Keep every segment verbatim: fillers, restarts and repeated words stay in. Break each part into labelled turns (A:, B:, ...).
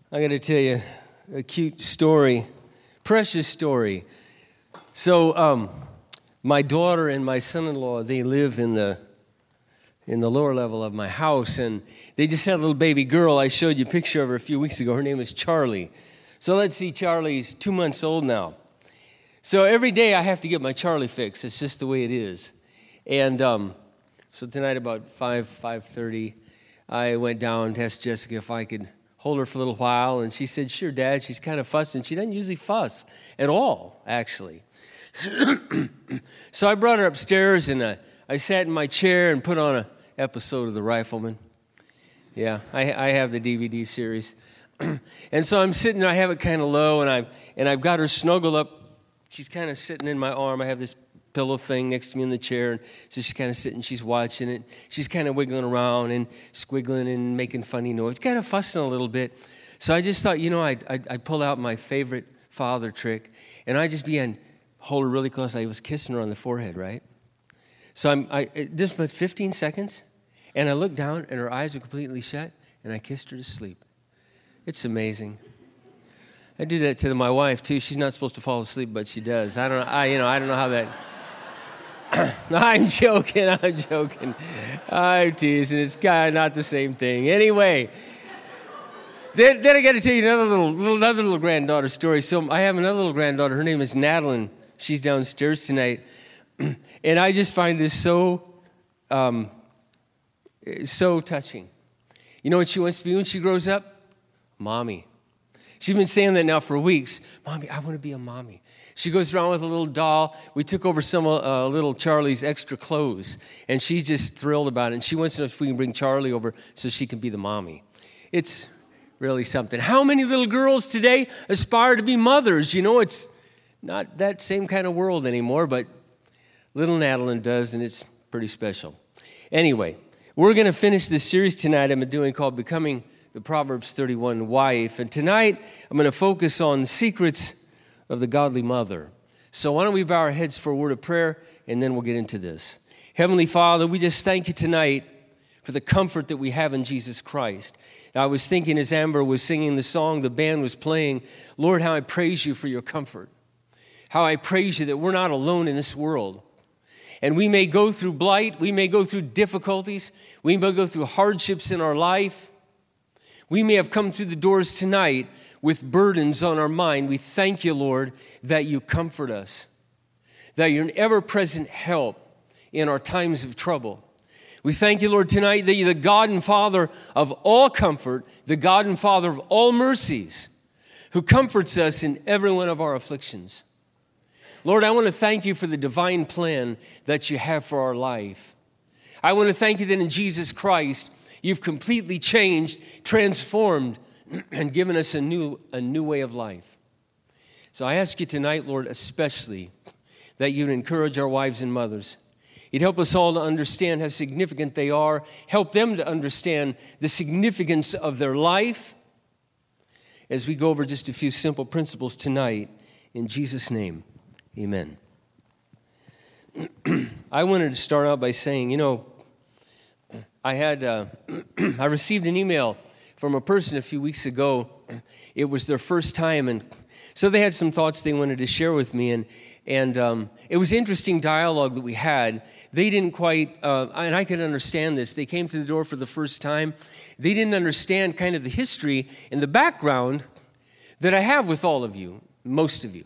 A: I got to tell you a cute story, precious story. So, um, my daughter and my son-in-law, they live in the in the lower level of my house, and they just had a little baby girl. I showed you a picture of her a few weeks ago. Her name is Charlie. So let's see, Charlie's two months old now. So every day I have to get my Charlie fix. It's just the way it is. And um, so tonight about five, five thirty, I went down to ask Jessica if I could hold her for a little while, and she said, sure, Dad. She's kind of fussing. She doesn't usually fuss at all, actually. So I brought her upstairs, and uh, I sat in my chair and put on an episode of The Rifleman. Yeah, I, I have the D V D series. And so I'm sitting, I have it kind of low, and I've, and I've got her snuggled up. She's kind of sitting in my arm. I have this pillow thing next to me in the chair, and so she's kind of sitting, she's watching it. She's kind of wiggling around and squiggling and making funny noise, kind of fussing a little bit. So I just thought, you know, I'd, I'd, I'd pull out my favorite father trick, and I just began hold her really close. I was kissing her on the forehead, right? So I'm I, this about fifteen seconds, and I looked down, and her eyes were completely shut, and I kissed her to sleep. It's amazing. I do that to my wife too. She's not supposed to fall asleep, but she does. I don't know. I you know I don't know how that. I'm joking. I'm joking. I'm teasing. It's kind of not the same thing. Anyway, then, then I got to tell you another little, little another little granddaughter story. So I have another little granddaughter. Her name is Madeline. She's downstairs tonight, and I just find this so, um, so touching. You know what she wants to be when she grows up? Mommy. She's been saying that now for weeks. Mommy, I want to be a mommy. She goes around with a little doll. We took over some uh, little Charlie's extra clothes, and she's just thrilled about it. And she wants to know if we can bring Charlie over so she can be the mommy. It's really something. How many little girls today aspire to be mothers? You know, it's not that same kind of world anymore, but little Madeline does, and it's pretty special. Anyway, we're going to finish this series tonight I'm doing called Becoming the Proverbs thirty-one Wife. And tonight, I'm going to focus on the secrets of the godly mother. So why don't we bow our heads for a word of prayer, and then we'll get into this. Heavenly Father, we just thank you tonight for the comfort that we have in Jesus Christ. Now, I was thinking as Amber was singing the song, the band was playing, Lord, how I praise you for your comfort. How I praise you that we're not alone in this world. And we may go through blight, we may go through difficulties, we may go through hardships in our life. We may have come through the doors tonight with burdens on our mind. We thank you, Lord, that you comfort us, that you're an ever-present help in our times of trouble. We thank you, Lord, tonight that you're the God and Father of all comfort, the God and Father of all mercies, who comforts us in every one of our afflictions. Lord, I want to thank you for the divine plan that you have for our life. I want to thank you that in Jesus Christ, you've completely changed, transformed, and given us a new, a new way of life. So I ask you tonight, Lord, especially that you'd encourage our wives and mothers. You'd help us all to understand how significant they are. Help them to understand the significance of their life as we go over just a few simple principles tonight. In Jesus' name, amen. I wanted to start out by saying, you know, I had uh, I received an email from a person a few weeks ago. It was their first time, and so they had some thoughts they wanted to share with me, and and um, it was interesting dialogue that we had. They didn't quite, uh, and I could understand this. They came through the door for the first time. They didn't understand kind of the history and the background that I have with all of you, most of you.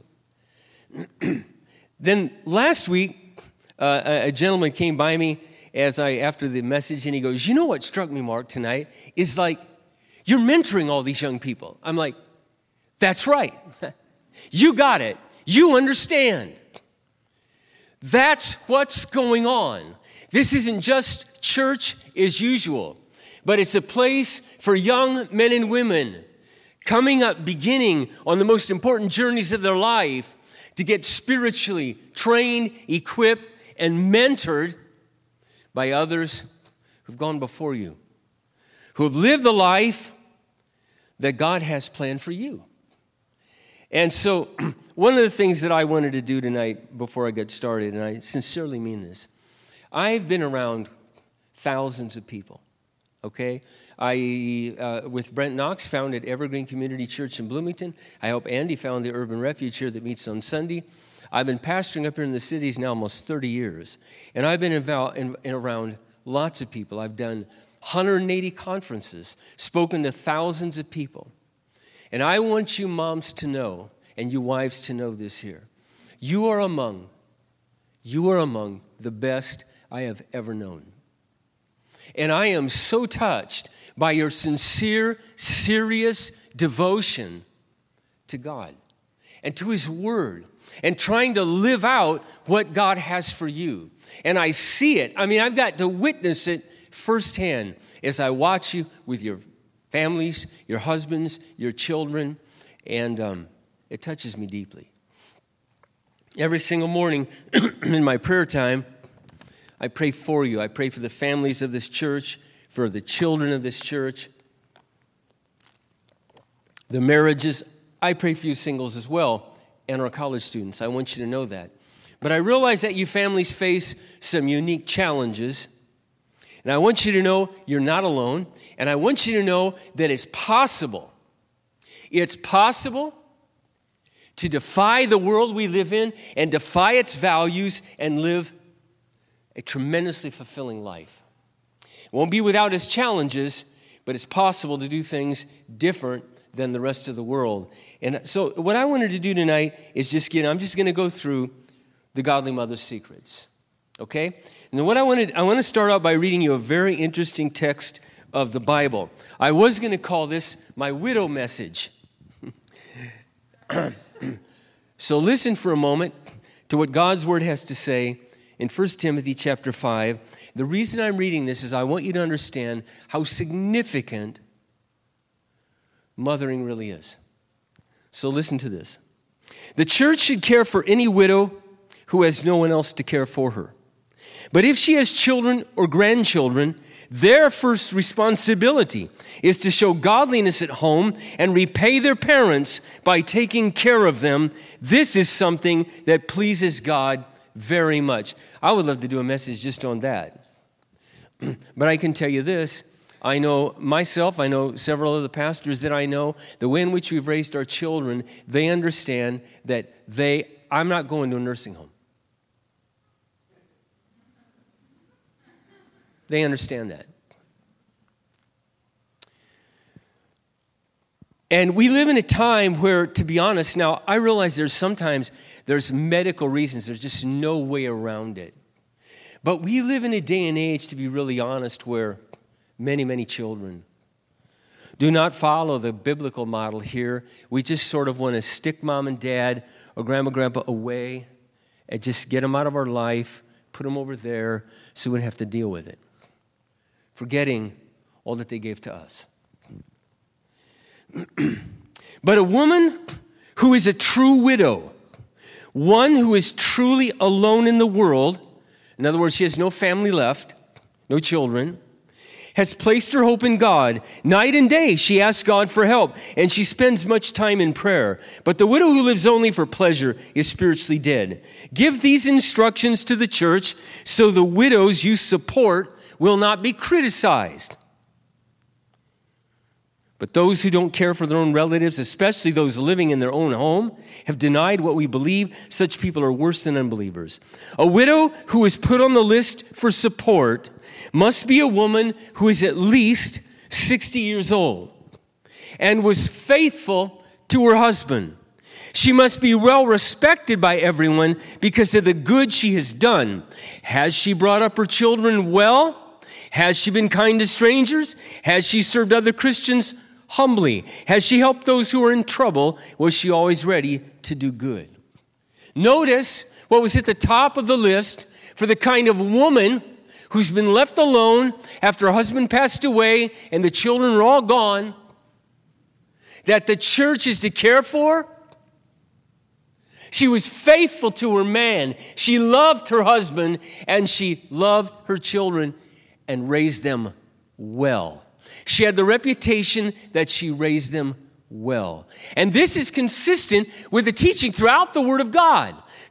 A: Then last week, uh, a, a gentleman came by me as I, after the message, and he goes, you know what struck me, Mark, tonight, is like, you're mentoring all these young people. I'm like, that's right. You got it. You understand. That's what's going on. This isn't just church as usual, but it's a place for young men and women coming up, beginning on the most important journeys of their life to get spiritually trained, equipped, and mentored by others who've gone before you, who have lived the life that God has planned for you. And so one of the things that I wanted to do tonight before I get started, and I sincerely mean this, I've been around thousands of people. okay? I, uh, with Brent Knox, founded Evergreen Community Church in Bloomington. I help Andy found the Urban Refuge here that meets on Sunday. I've been pastoring up here in the cities now almost thirty years, and I've been involved in, in around lots of people. I've done one hundred eighty conferences, spoken to thousands of people. And I want you moms to know, and you wives to know this here. You are among, you are among the best I have ever known. And I am so touched by your sincere, serious devotion to God and to His Word and trying to live out what God has for you. And I see it. I mean, I've got to witness it firsthand as I watch you with your families, your husbands, your children, and um, it touches me deeply. Every single morning in my prayer time, I pray for you. I pray for the families of this church, for the children of this church, the marriages. I pray for you singles as well, and our college students. I want you to know that. But I realize that you families face some unique challenges, and I want you to know you're not alone, and I want you to know that it's possible. It's possible to defy the world we live in and defy its values and live a tremendously fulfilling life. It won't be without its challenges, but it's possible to do things different than the rest of the world. And so what I wanted to do tonight is just get, I'm just going to go through the Godly Mother's secrets, okay? And what I wanted, I want to start out by reading you a very interesting text of the Bible. I was going to call this my widow message. So listen for a moment to what God's Word has to say in First Timothy chapter five. The reason I'm reading this is I want you to understand how significant mothering really is. So listen to this. The church should care for any widow who has no one else to care for her. But if she has children or grandchildren, their first responsibility is to show godliness at home and repay their parents by taking care of them. This is something that pleases God very much. I would love to do a message just on that. But I can tell you this. I know myself, I know several of the pastors that I know, the way in which we've raised our children, they understand that they, I'm not going to a nursing home. They understand that. And we live in a time where, to be honest, now I realize there's sometimes there's medical reasons. There's just no way around it. But we live in a day and age, to be really honest, where many, many children do not follow the biblical model here. We just sort of want to stick mom and dad or grandma, grandpa away and just get them out of our life, put them over there so we don't have to deal with it, forgetting all that they gave to us. But a woman who is a true widow, one who is truly alone in the world, in other words, she has no family left, no children, has placed her hope in God. Night and day, she asks God for help, and she spends much time in prayer. But the widow who lives only for pleasure is spiritually dead. Give these instructions to the church so the widows you support will not be criticized. But those who don't care for their own relatives, especially those living in their own home, have denied what we believe. Such people are worse than unbelievers. A widow who is put on the list for support must be a woman who is at least sixty years old and was faithful to her husband. She must be well respected by everyone because of the good she has done. Has she brought up her children well? Has she been kind to strangers? Has she served other Christians humbly? Has she helped those who are in trouble? Was she always ready to do good? Notice what was at the top of the list for the kind of woman who's been left alone after her husband passed away and the children are all gone, that the church is to care for. She was faithful to her man. She loved her husband and she loved her children and raised them well. She had the reputation that she raised them well. And this is consistent with the teaching throughout the Word of God.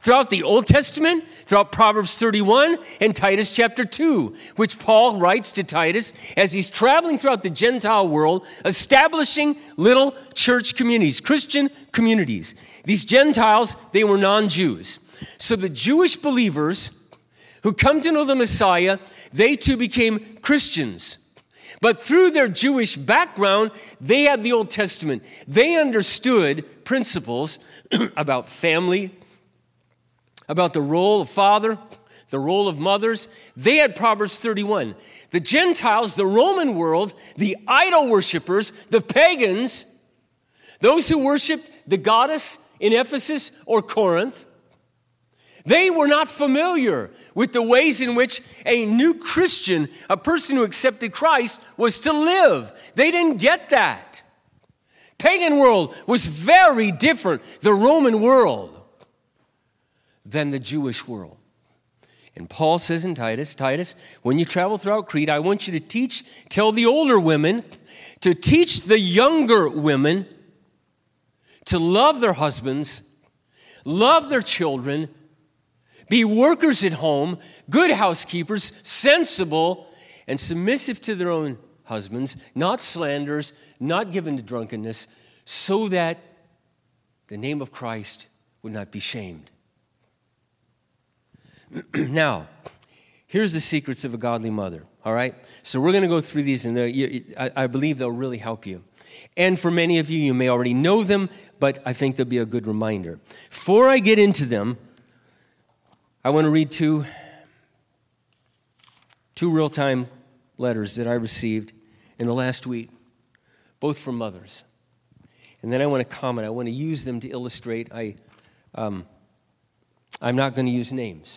A: throughout the Old Testament, throughout Proverbs thirty-one and Titus chapter two, which Paul writes to Titus as he's traveling throughout the Gentile world, establishing little church communities, Christian communities. These Gentiles, they were non-Jews. So the Jewish believers who come to know the Messiah, they too became Christians. But through their Jewish background, they had the Old Testament. They understood principles about family, about the role of father, the role of mothers. They had Proverbs thirty-one. The Gentiles, the Roman world, the idol worshipers, the pagans, those who worshiped the goddess in Ephesus or Corinth, they were not familiar with the ways in which a new Christian, a person who accepted Christ, was to live. They didn't get that. Pagan world was very different, the Roman world, than the Jewish world. And Paul says in Titus, Titus, when you travel throughout Crete, I want you to teach, tell the older women to teach the younger women to love their husbands, love their children, be workers at home, good housekeepers, sensible, and submissive to their own husbands, not slanderers, not given to drunkenness, so that the name of Christ would not be shamed. Now, here's the secrets of a godly mother, all right? So we're going to go through these, and I believe they'll really help you. And for many of you, you may already know them, but I think they'll be a good reminder. Before I get into them, I want to read two, two real-time letters that I received in the last week, both from mothers. And then I want to comment. I want to use them to illustrate. I, um, I'm not going to use names.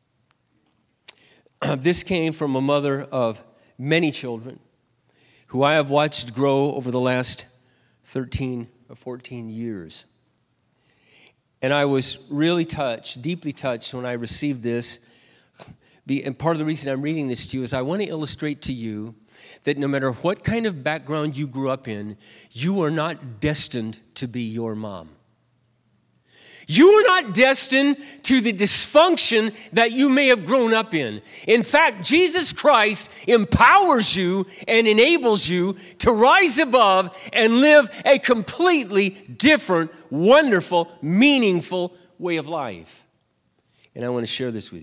A: This came from a mother of many children who I have watched grow over the last thirteen or fourteen years. And I was really touched, deeply touched when I received this. And part of the reason I'm reading this to you is I want to illustrate to you that no matter what kind of background you grew up in, you are not destined to be your mom. You are not destined to the dysfunction that you may have grown up in. In fact, Jesus Christ empowers you and enables you to rise above and live a completely different, wonderful, meaningful way of life. And I want to share this with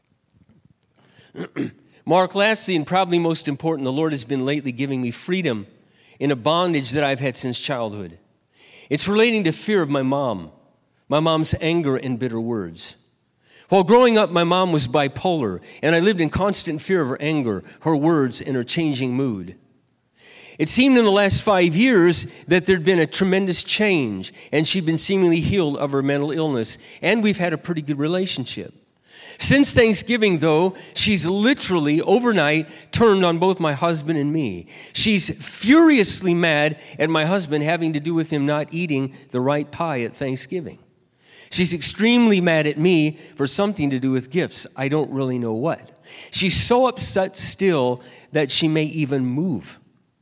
A: you. Mark, lastly, and probably most important, the Lord has been lately giving me freedom in a bondage that I've had since childhood. It's relating to fear of my mom. My mom's anger and bitter words. While growing up, my mom was bipolar, and I lived in constant fear of her anger, her words, and her changing mood. It seemed in the last five years that there'd been a tremendous change, and she'd been seemingly healed of her mental illness, and we've had a pretty good relationship. Since Thanksgiving, though, she's literally overnight turned on both my husband and me. She's furiously mad at my husband having to do with him not eating the right pie at Thanksgiving. She's extremely mad at me for something to do with gifts. I don't really know what. She's so upset still that she may even move,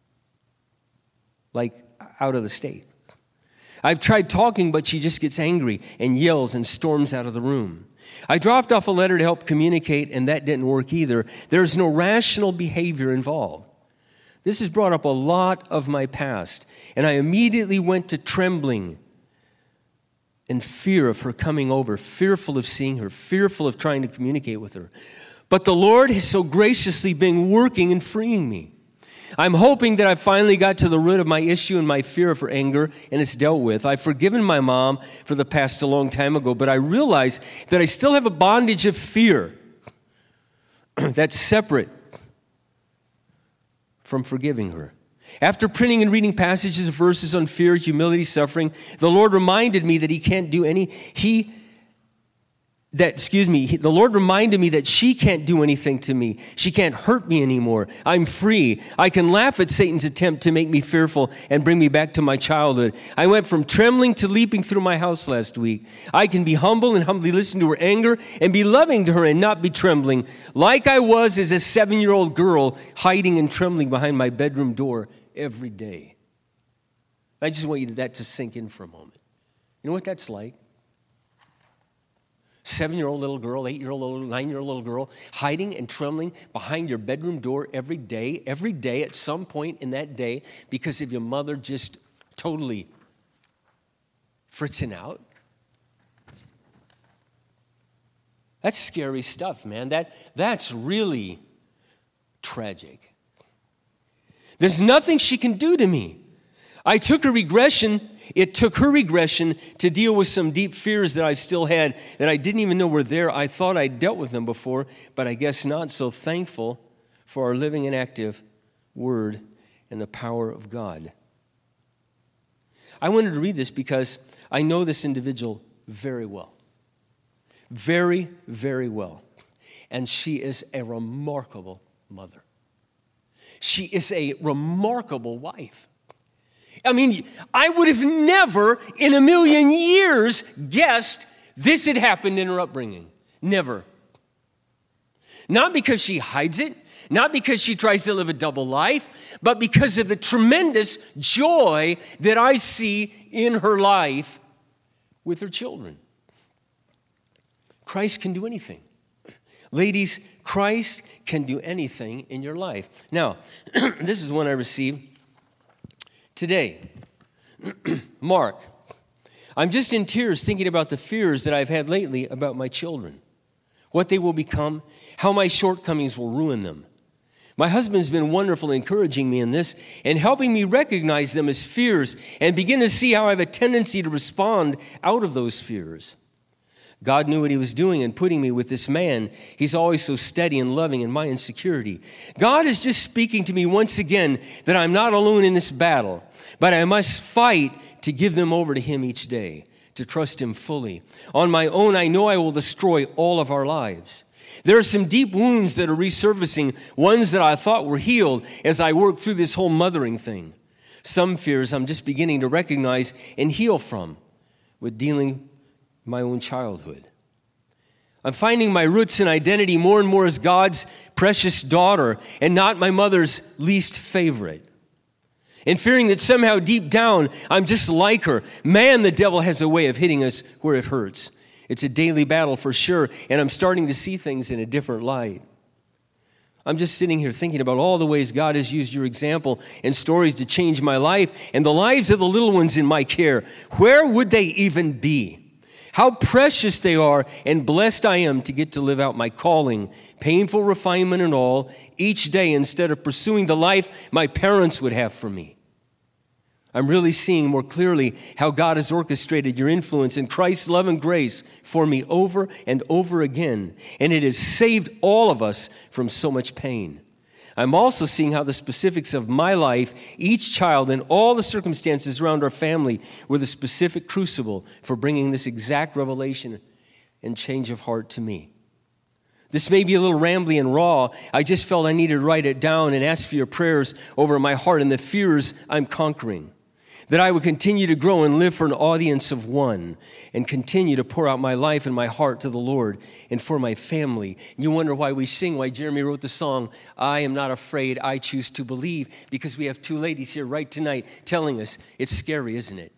A: like out of the state. I've tried talking, but she just gets angry and yells and storms out of the room. I dropped off a letter to help communicate, and that didn't work either. There's no rational behavior involved. This has brought up a lot of my past, and I immediately went to trembling and fear of her coming over, fearful of seeing her, fearful of trying to communicate with her. But the Lord has so graciously been working and freeing me. I'm hoping that I finally got to the root of my issue and my fear of her anger, and it's dealt with. I've forgiven my mom for the past a long time ago, but I realize that I still have a bondage of fear that's separate from forgiving her. After printing and reading passages of verses on fear, humility, suffering, the Lord reminded me that he can't do any, he, that, excuse me, he, the Lord reminded me that she can't do anything to me. She can't hurt me anymore. I'm free. I can laugh at Satan's attempt to make me fearful and bring me back to my childhood. I went from trembling to leaping through my house last week. I can be humble and humbly listen to her anger and be loving to her and not be trembling, like I was as a seven-year-old girl hiding and trembling behind my bedroom door every day. I just want you to that to sink in for a moment. You know what that's like? seven-year-old little girl, eight-year-old, nine-year-old little girl, hiding and trembling behind your bedroom door every day, every day at some point in that day because of your mother just totally fritzing out? That's scary stuff, man. That, that's really tragic. There's nothing she can do to me. I took a regression, it took her regression to deal with some deep fears that I've still had that I didn't even know were there. I thought I'd dealt with them before, but I guess not. So thankful for our living and active word and the power of God. I wanted to read this because I know this individual very well. Very, very well. And she is a remarkable mother. She is a remarkable wife. I mean, I would have never in a million years guessed this had happened in her upbringing. Never. Not because she hides it, not because she tries to live a double life, but because of the tremendous joy that I see in her life with her children. Christ can do anything. Ladies, Christ can do anything in your life. Now, this is one I received today. Mark, I'm just in tears thinking about the fears that I've had lately about my children, what they will become, how my shortcomings will ruin them. My husband's been wonderful encouraging me in this and helping me recognize them as fears and begin to see how I have a tendency to respond out of those fears. God knew what he was doing in putting me with this man. He's always so steady and loving in my insecurity. God is just speaking to me once again that I'm not alone in this battle, but I must fight to give them over to him each day, to trust him fully. On my own, I know I will destroy all of our lives. There are some deep wounds that are resurfacing, ones that I thought were healed as I work through this whole mothering thing. Some fears I'm just beginning to recognize and heal from with dealing my own childhood. I'm finding my roots and identity more and more as God's precious daughter and not my mother's least favorite. And fearing that somehow deep down I'm just like her. Man, the devil has a way of hitting us where it hurts. It's a daily battle for sure, and I'm starting to see things in a different light. I'm just sitting here thinking about all the ways God has used your example and stories to change my life and the lives of the little ones in my care. Where would they even be? How precious they are, and blessed I am to get to live out my calling, painful refinement and all, each day instead of pursuing the life my parents would have for me. I'm really seeing more clearly how God has orchestrated your influence in Christ's love and grace for me over and over again, and it has saved all of us from so much pain. I'm also seeing how the specifics of my life, each child, and all the circumstances around our family were the specific crucible for bringing this exact revelation and change of heart to me. This may be a little rambly and raw. I just felt I needed to write it down and ask for your prayers over my heart and the fears I'm conquering. That I would continue to grow and live for an audience of one and continue to pour out my life and my heart to the Lord and for my family. You wonder why we sing, why Jeremy wrote the song, I am not afraid, I choose to believe, because we have two ladies here right tonight telling us it's scary, isn't it?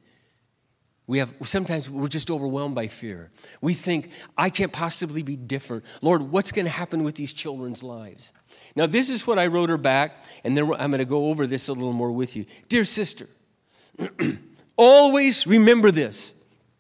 A: We have sometimes we're just overwhelmed by fear. We think, I can't possibly be different. Lord, what's going to happen with these children's lives? Now, this is what I wrote her back, and then I'm going to go over this a little more with you. Dear sister, always remember this.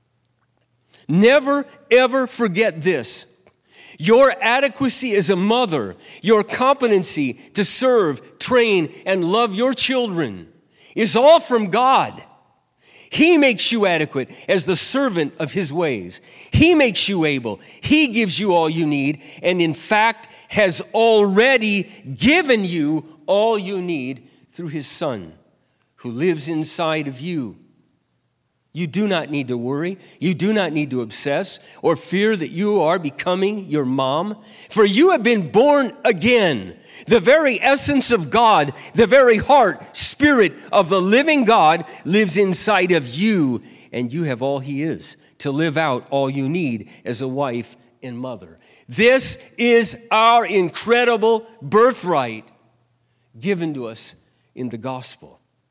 A: Never, ever forget this. Your adequacy as a mother, your competency to serve, train, and love your children is all from God. He makes you adequate as the servant of his ways. He makes you able. He gives you all you need, and in fact has already given you all you need through his Son, who lives inside of you. You do not need to worry. You do not need to obsess or fear that you are becoming your mom. For you have been born again. The very essence of God, the very heart, spirit of the living God lives inside of you. And you have all he is to live out all you need as a wife and mother. This is our incredible birthright given to us in the gospel.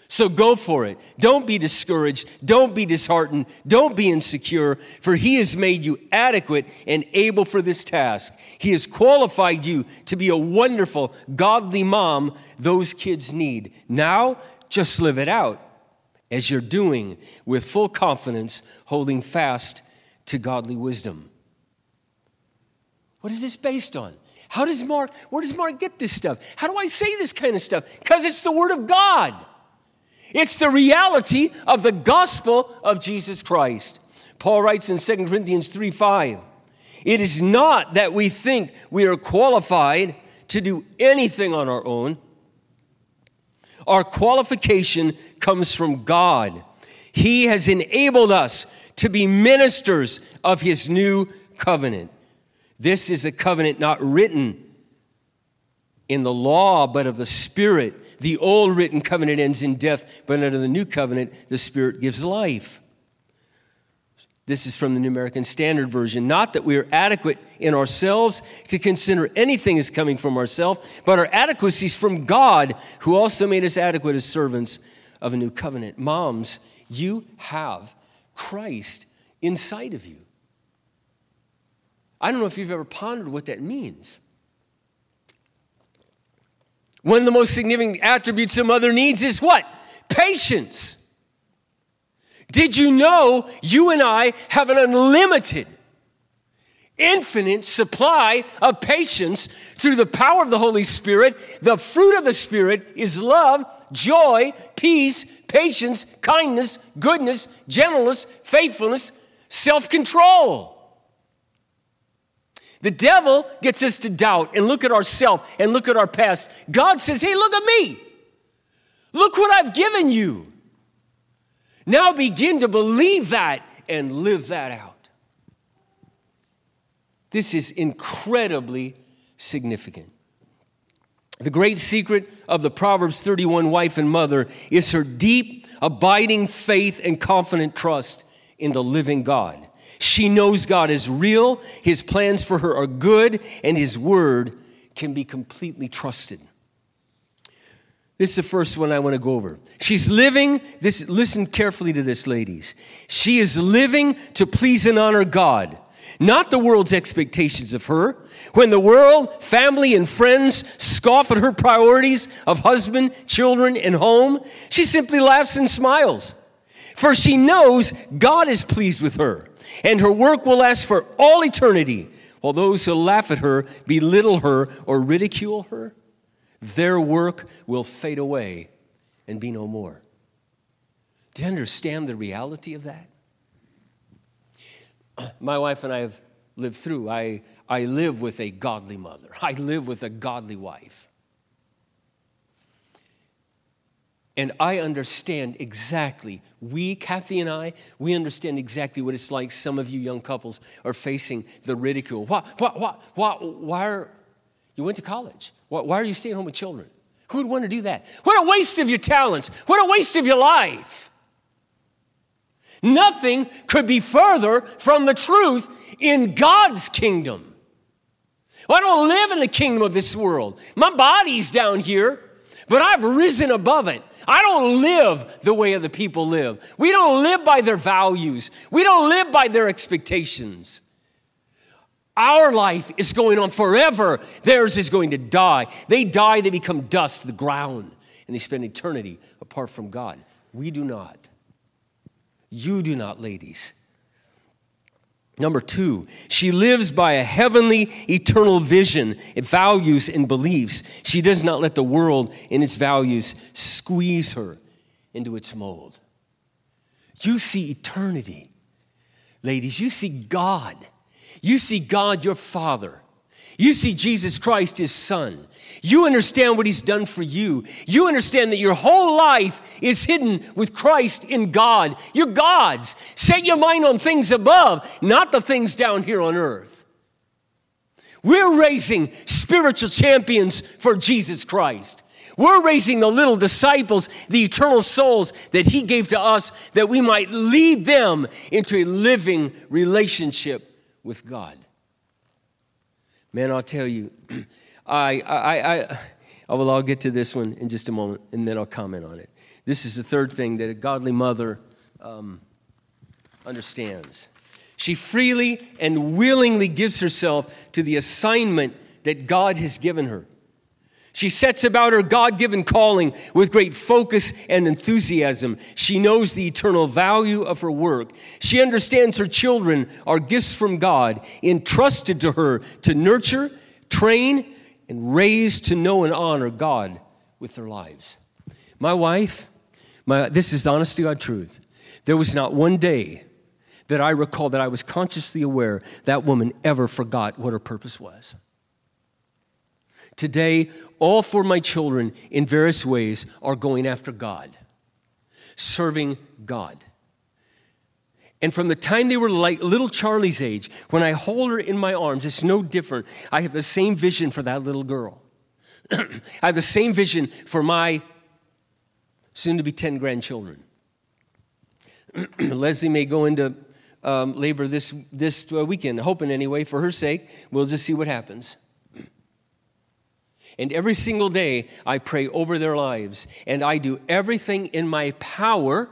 A: So go for it. Don't be discouraged. Don't be disheartened. Don't be insecure, for he has made you adequate and able for this task. He has qualified you to be a wonderful, godly mom those kids need. Now, just live it out as you're doing with full confidence, holding fast to godly wisdom. What is this based on? How does Mark, where does Mark get this stuff? How do I say this kind of stuff? Because it's the Word of God. It's the reality of the gospel of Jesus Christ. Paul writes in Second Corinthians three five, it is not that we think we are qualified to do anything on our own. Our qualification comes from God. He has enabled us to be ministers of his new covenant. This is a covenant not written in the law, but of the Spirit. The old written covenant ends in death, but under the new covenant, the Spirit gives life. This is from the New American Standard Version. Not that we are adequate in ourselves to consider anything as coming from ourselves, but our adequacy is from God, who also made us adequate as servants of a new covenant. Moms, you have Christ inside of you. I don't know if you've ever pondered what that means. One of the most significant attributes a mother needs is what? Patience. Did you know you and I have an unlimited, infinite supply of patience through the power of the Holy Spirit? The fruit of the Spirit is love, joy, peace, patience, kindness, goodness, gentleness, faithfulness, self-control. The devil gets us to doubt and look at ourselves and look at our past. God says, hey, look at me. Look what I've given you. Now begin to believe that and live that out. This is incredibly significant. The great secret of the Proverbs thirty-one wife and mother is her deep, abiding faith and confident trust in the living God. She knows God is real, his plans for her are good, and his word can be completely trusted. This is the first one I want to go over. She's living, this, listen carefully to this, ladies. She is living to please and honor God, not the world's expectations of her. When the world, family, and friends scoff at her priorities of husband, children, and home, she simply laughs and smiles. For she knows God is pleased with her, and her work will last for all eternity, while those who laugh at her, belittle her, or ridicule her, their work will fade away and be no more. Do you understand the reality of that? My wife and I have lived through. I, I live with a godly mother. I live with a godly wife. And I understand exactly, we, Kathy and I, we understand exactly what it's like. Some of you young couples are facing the ridicule. Why, why, why, why, why are, you went to college. Why, why are you staying home with children? Who would want to do that? What a waste of your talents. What a waste of your life. Nothing could be further from the truth in God's kingdom. Well, I don't live in the kingdom of this world. My body's down here, but I've risen above it. I don't live the way other people live. We don't live by their values. We don't live by their expectations. Our life is going on forever. Theirs is going to die. They die, they become dust, the ground, and they spend eternity apart from God. We do not. You do not, ladies. Number two, she lives by a heavenly, eternal vision, values, and beliefs. She does not let the world and its values squeeze her into its mold. You see eternity. Ladies, you see God. You see God, your Father. You see Jesus Christ, his Son. You understand what he's done for you. You understand that your whole life is hidden with Christ in God. You're God's. Set your mind on things above, not the things down here on earth. We're raising spiritual champions for Jesus Christ. We're raising the little disciples, the eternal souls that he gave to us, that we might lead them into a living relationship with God. Man, I'll tell you, I, I, I, I, well, I'll get to this one in just a moment, and then I'll comment on it. This is the third thing that a godly mother um, understands. She freely and willingly gives herself to the assignment that God has given her. She sets about her God-given calling with great focus and enthusiasm. She knows the eternal value of her work. She understands her children are gifts from God, entrusted to her to nurture, train, and raise to know and honor God with their lives. My wife, my, this is the honest to God truth. There was not one day that I recall that I was consciously aware that woman ever forgot what her purpose was. Today, all four of my children, in various ways, are going after God, serving God. And from the time they were like little Charlie's age, when I hold her in my arms, it's no different. I have the same vision for that little girl. I have the same vision for my soon-to-be ten grandchildren. Leslie may go into um, labor this, this weekend, hoping anyway, for her sake. We'll just see what happens. And every single day, I pray over their lives, and I do everything in my power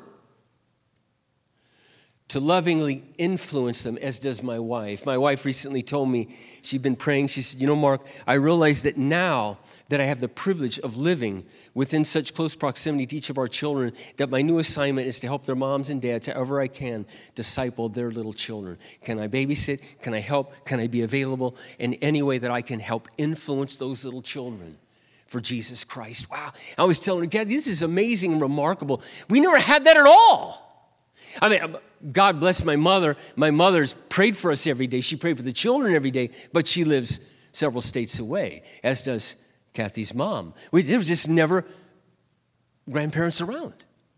A: to lovingly influence them, as does my wife. My wife recently told me, she'd been praying, she said, you know, Mark, I realize that now that I have the privilege of living within such close proximity to each of our children, that my new assignment is to help their moms and dads, however I can, disciple their little children. Can I babysit? Can I help? Can I be available in any way that I can help influence those little children for Jesus Christ? Wow. I was telling her, God, this is amazing and remarkable. We never had that at all. I mean, God bless my mother. My mother's prayed for us every day. She prayed for the children every day, but she lives several states away, as does Kathy's mom. We, there was just never grandparents around.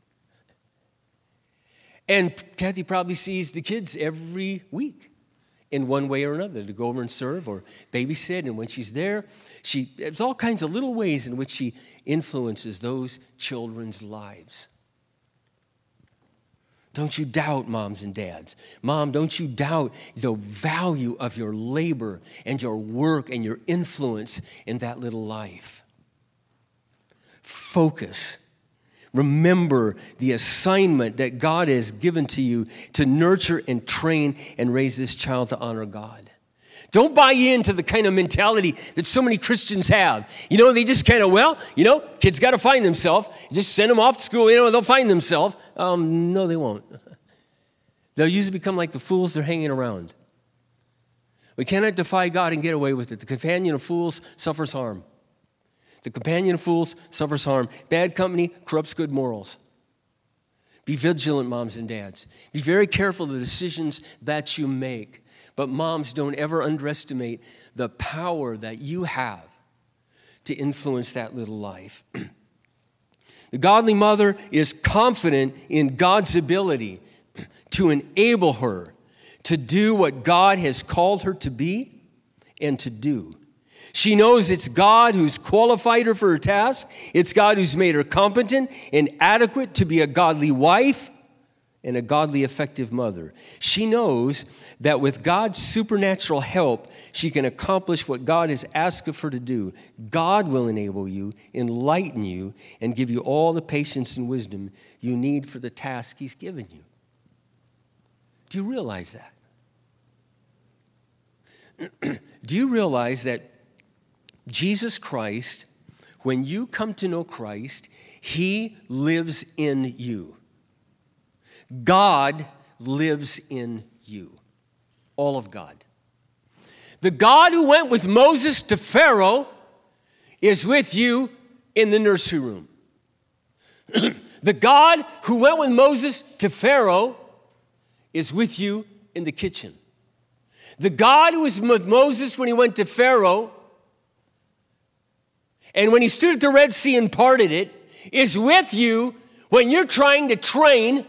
A: And Kathy probably sees the kids every week in one way or another, to go over and serve or babysit. And when she's there, she there's all kinds of little ways in which she influences those children's lives. Don't you doubt, moms and dads. Mom, don't you doubt the value of your labor and your work and your influence in that little life. Focus. Remember the assignment that God has given to you to nurture and train and raise this child to honor God. Don't buy into the kind of mentality that so many Christians have. You know, they just kind of, well, you know, kids got to find themselves. Just send them off to school, you know, they'll find themselves. Um, no, they won't. They'll usually become like the fools they're hanging around. We cannot defy God and get away with it. The companion of fools suffers harm. The companion of fools suffers harm. Bad company corrupts good morals. Be vigilant, moms and dads. Be very careful of the decisions that you make. But moms, don't ever underestimate the power that you have to influence that little life. The godly mother is confident in God's ability to enable her to do what God has called her to be and to do. She knows it's God who's qualified her for her task. It's God who's made her competent and adequate to be a godly wife and a godly, effective mother. She knows that with God's supernatural help, she can accomplish what God has asked of her to do. God will enable you, enlighten you, and give you all the patience and wisdom you need for the task He's given you. Do you realize that? Do you realize that Jesus Christ, when you come to know Christ, He lives in you? God lives in you. All of God. The God who went with Moses to Pharaoh is with you in the nursery room. The God who went with Moses to Pharaoh is with you in the kitchen. The God who was with Moses when he went to Pharaoh and when he stood at the Red Sea and parted it is with you when you're trying to train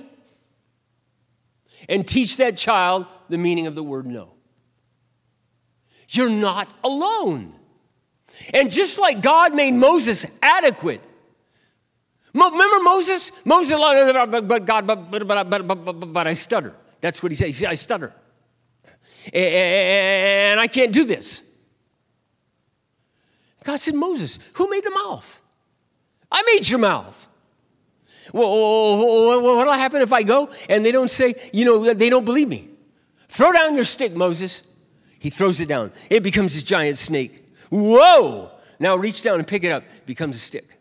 A: and teach that child the meaning of the word no. You're not alone. And just like God made Moses adequate. Remember Moses? Moses, but God, but, but, but, but, but, but I stutter. That's what he said. He said, I stutter. And I can't do this. God said, Moses, who made the mouth? I made your mouth. Well, what'll happen if I go? And they don't say, you know, they don't believe me. Throw down your stick, Moses. He throws it down. It becomes this giant snake. Whoa! Now reach down and pick it up. It becomes a stick.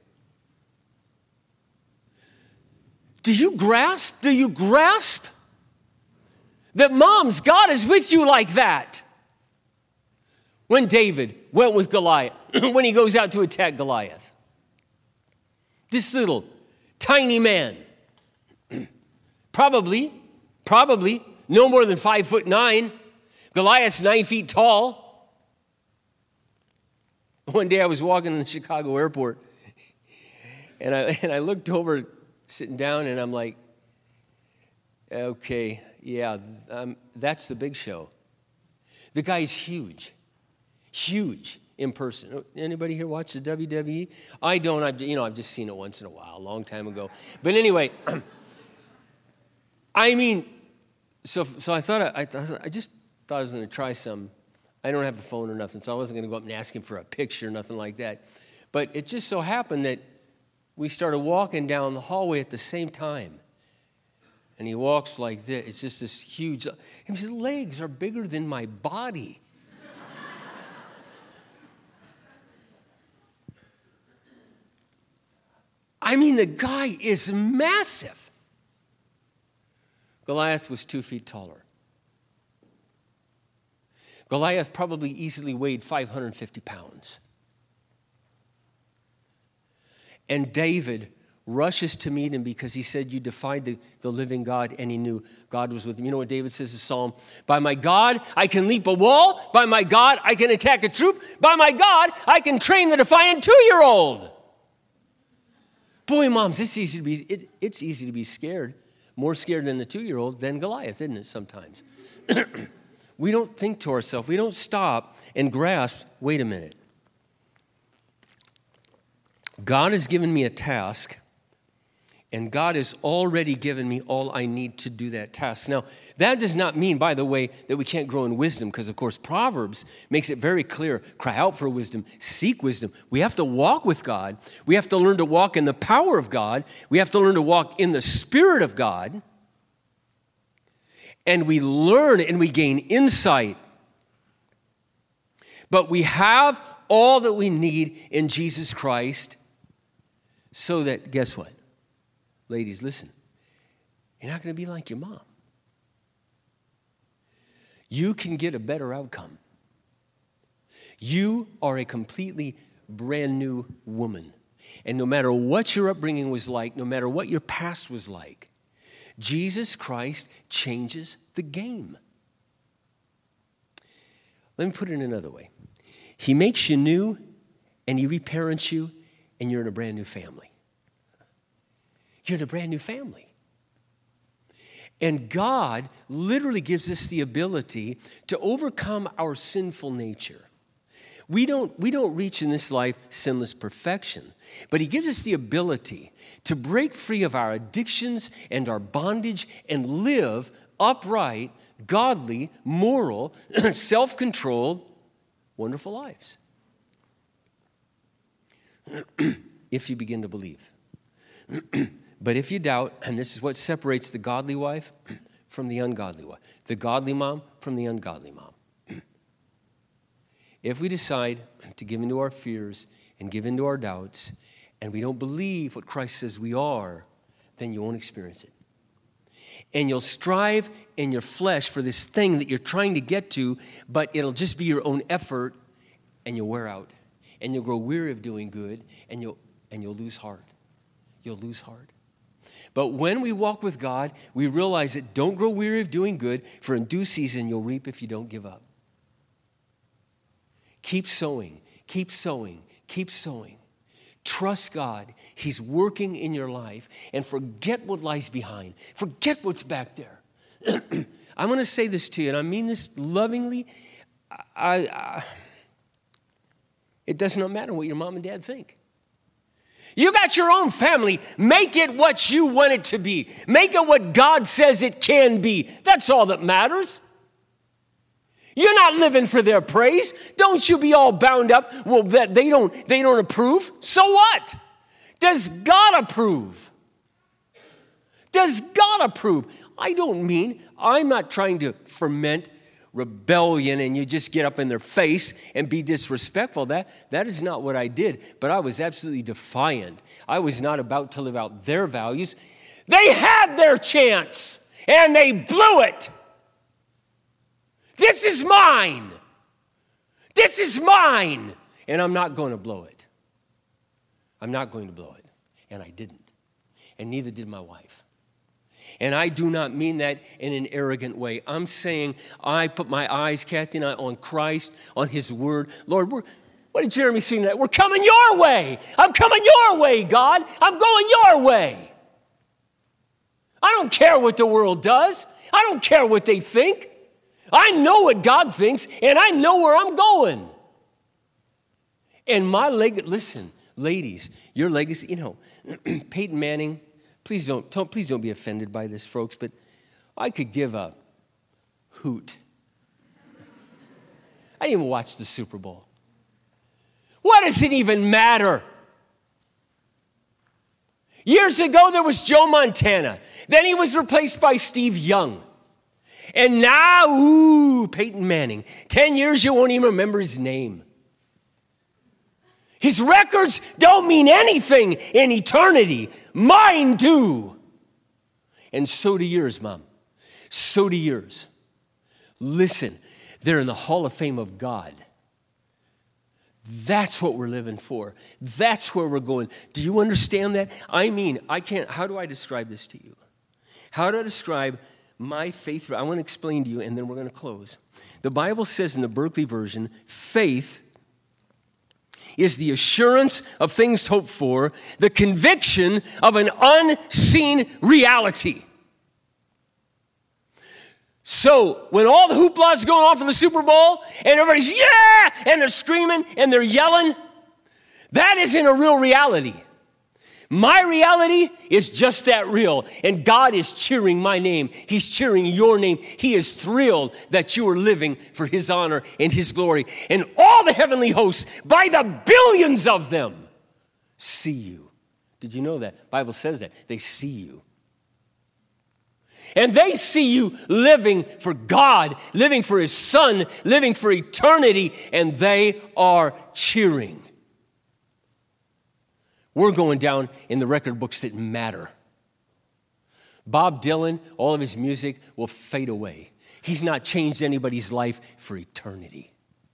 A: Do you grasp? Do you grasp that, moms, God is with you like that? When David went with Goliath, when he goes out to attack Goliath, this little tiny man, probably, probably no more than five foot nine. Goliath's nine feet tall. One day I was walking in the Chicago airport, and I and I looked over, sitting down, and I'm like, okay, yeah, um, that's the big show. The guy's huge, huge in person. Anybody here watch the W W E? I don't. I've, you know, I've just seen it once in a while, a long time ago. But anyway, I mean, so so I thought I, I, I just thought I was going to try some. I don't have a phone or nothing, so I wasn't going to go up and ask him for a picture, nothing like that. But it just so happened that we started walking down the hallway at the same time. And he walks like this. It's just this huge, his legs are bigger than my body. I mean, the guy is massive. Goliath was two feet taller. Goliath probably easily weighed five hundred fifty pounds. And David rushes to meet him because he said, you defied the, the living God, and he knew God was with him. You know what David says in Psalm? By my God, I can leap a wall. By my God, I can attack a troop. By my God, I can train the defiant two-year-old. Boy, moms, it's easy to be, it, it's easy to be scared. More scared than the two-year-old than Goliath, isn't it, sometimes? We don't think to ourselves. We don't stop and grasp, wait a minute. God has given me a task, and God has already given me all I need to do that task. Now, that does not mean, by the way, that we can't grow in wisdom, because, of course, Proverbs makes it very clear. Cry out for wisdom. Seek wisdom. We have to walk with God. We have to learn to walk in the power of God. We have to learn to walk in the Spirit of God. And we learn and we gain insight. But we have all that we need in Jesus Christ, so that, guess what? Ladies, listen. You're not going to be like your mom. You can get a better outcome. You are a completely brand new woman. And no matter what your upbringing was like, no matter what your past was like, Jesus Christ changes the game. Let me put it another way. He makes you new, and he reparents you, and you're in a brand new family. You're in a brand new family. And God literally gives us the ability to overcome our sinful nature. We don't, we don't reach in this life sinless perfection, but he gives us the ability to break free of our addictions and our bondage and live upright, godly, moral, self-controlled, wonderful lives. If you begin to believe. But if you doubt, and this is what separates the godly wife from the ungodly wife, the godly mom from the ungodly mom. If we decide to give into our fears and give into our doubts, and we don't believe what Christ says we are, then you won't experience it. And you'll strive in your flesh for this thing that you're trying to get to, but it'll just be your own effort, and you'll wear out. And you'll grow weary of doing good, and you'll and you'll lose heart. You'll lose heart. But when we walk with God, we realize that don't grow weary of doing good, for in due season you'll reap if you don't give up. Keep sowing, keep sowing, keep sowing. Trust God. He's working in your life, and forget what lies behind. Forget what's back there. I'm going to say this to you, and I mean this lovingly. I, I, it does not matter what your mom and dad think. You got your own family. Make it what you want it to be. Make it what God says it can be. That's all that matters. You're not living for their praise. Don't you be all bound up. Well, that they don't, they don't approve. So what? Does God approve? Does God approve? I don't mean, I'm not trying to ferment rebellion and you just get up in their face and be disrespectful. That, that is not what I did. But I was absolutely defiant. I was not about to live out their values. They had their chance and they blew it. This is mine. This is mine. And I'm not going to blow it. I'm not going to blow it. And I didn't. And neither did my wife. And I do not mean that in an arrogant way. I'm saying I put my eyes, Kathy and I, on Christ, on his word. Lord, we're, what did Jeremy sing that? We're coming your way. I'm coming your way, God. I'm going your way. I don't care what the world does. I don't care what they think. I know what God thinks, and I know where I'm going. And my leg, listen, ladies, your legacy, you know, Peyton Manning, please don't, don't, please don't be offended by this, folks, but I could give a hoot. I didn't even watch the Super Bowl. What does it even matter? Years ago, there was Joe Montana. Then he was replaced by Steve Young. And now, ooh, Peyton Manning. Ten years, you won't even remember his name. His records don't mean anything in eternity. Mine do. And so do yours, Mom. So do yours. Listen, they're in the Hall of Fame of God. That's what we're living for. That's where we're going. Do you understand that? I mean, I can't, how do I describe this to you? How do I describe my faith? I want to explain to you, and then we're going to close. The Bible says in the Berkeley version, faith is the assurance of things hoped for, the conviction of an unseen reality. So when all the hoopla is going on for the Super Bowl and everybody's, yeah, and they're screaming and they're yelling, that isn't a real reality. My reality is just that real, and God is cheering my name. He's cheering your name. He is thrilled that you are living for his honor and his glory. And all the heavenly hosts, by the billions of them, see you. Did you know that? The Bible says that. They see you. And they see you living for God, living for his Son, living for eternity, and they are cheering. We're going down in the record books that matter. Bob Dylan, all of his music will fade away. He's not changed anybody's life for eternity.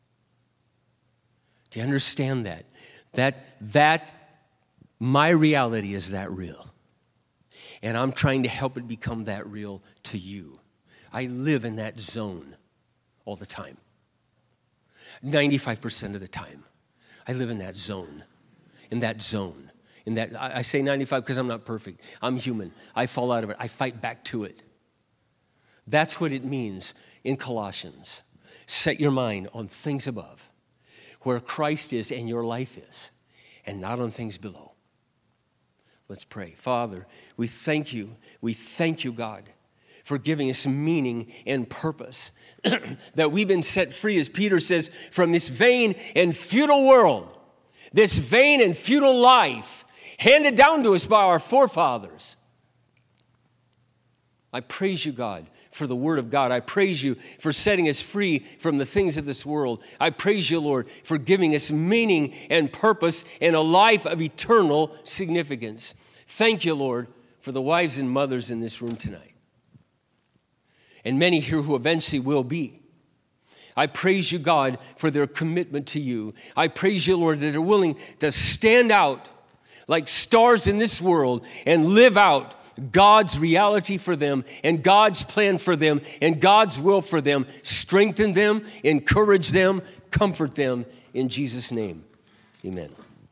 A: Do you understand that? That, that, my reality is that real. And I'm trying to help it become that real to you. I live in that zone all the time. ninety-five percent of the time. I live in that zone. In that zone. In that, I say ninety-five because I'm not perfect. I'm human. I fall out of it. I fight back to it. That's what it means in Colossians. Set your mind on things above, where Christ is and your life is, and not on things below. Let's pray. Father, we thank you. We thank you, God, for giving us meaning and purpose. That we've been set free, as Peter says, from this vain and futile world, this vain and futile life handed down to us by our forefathers. I praise you, God, for the word of God. I praise you for setting us free from the things of this world. I praise you, Lord, for giving us meaning and purpose and a life of eternal significance. Thank you, Lord, for the wives and mothers in this room tonight, and many here who eventually will be. I praise you, God, for their commitment to you. I praise you, Lord, that they're willing to stand out like stars in this world and live out God's reality for them and God's plan for them and God's will for them. Strengthen them, encourage them, comfort them in Jesus' name. Amen.